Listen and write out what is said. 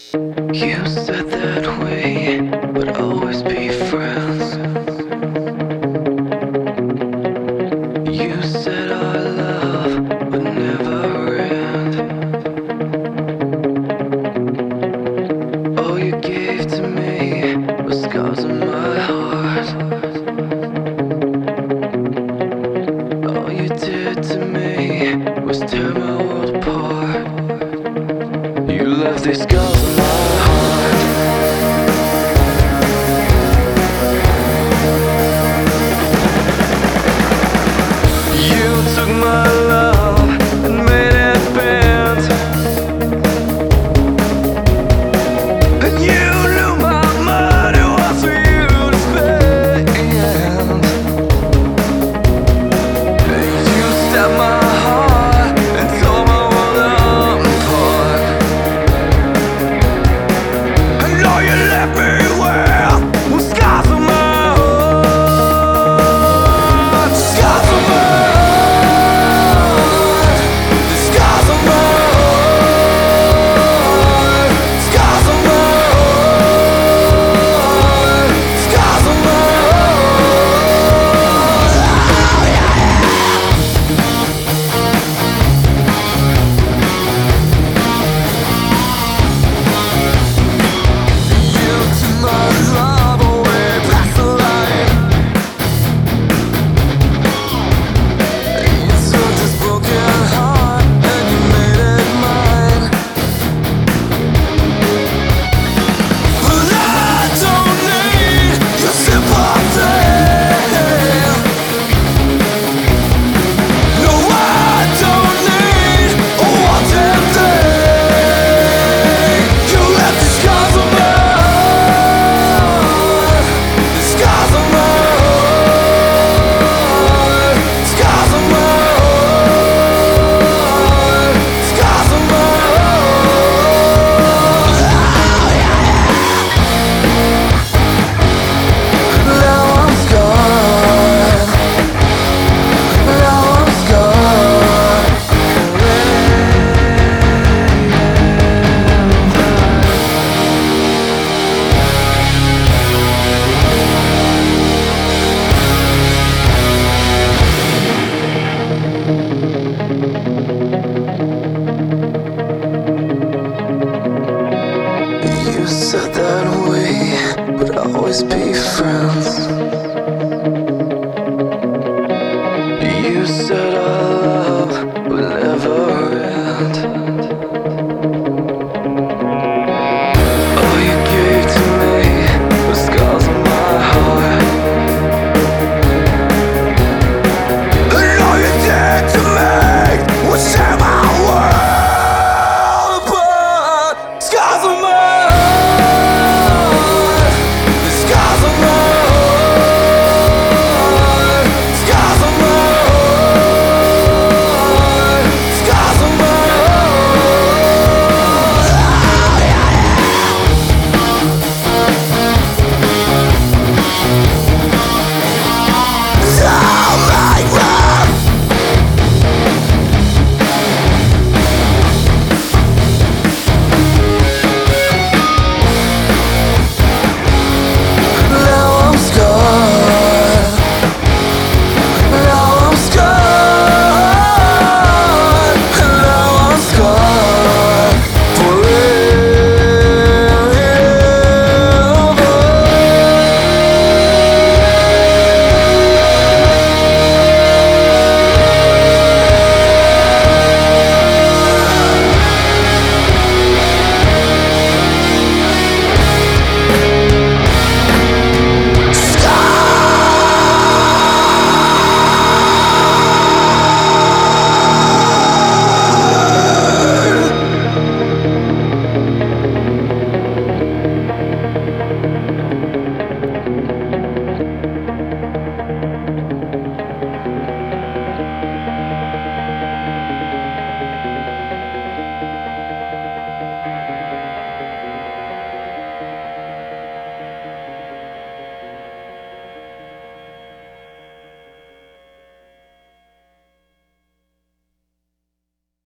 You said that we would always be friends. You said our love would never end. All you gave to me was scars on my heart. All you did to me was tear my world apart. You left these scars on my heart. You took my love and made it bend. And you knew my money was for you to spend. You stabbed my heart and tore my world apart. And all you left me with was scars on my heart. Scars on my heart. Scars on my heart. Scars on my heart. Scars on my You took my love away past the line. You took this broken heart and you made it mine. But I don't need your sympathy. No, I don't need a one-time thing. You left these scars on my heart. The scars on my heart. Scars on my heart. Scars on my heart. Now I'm scarred. Now I'm scarred. You said that we would always be friends.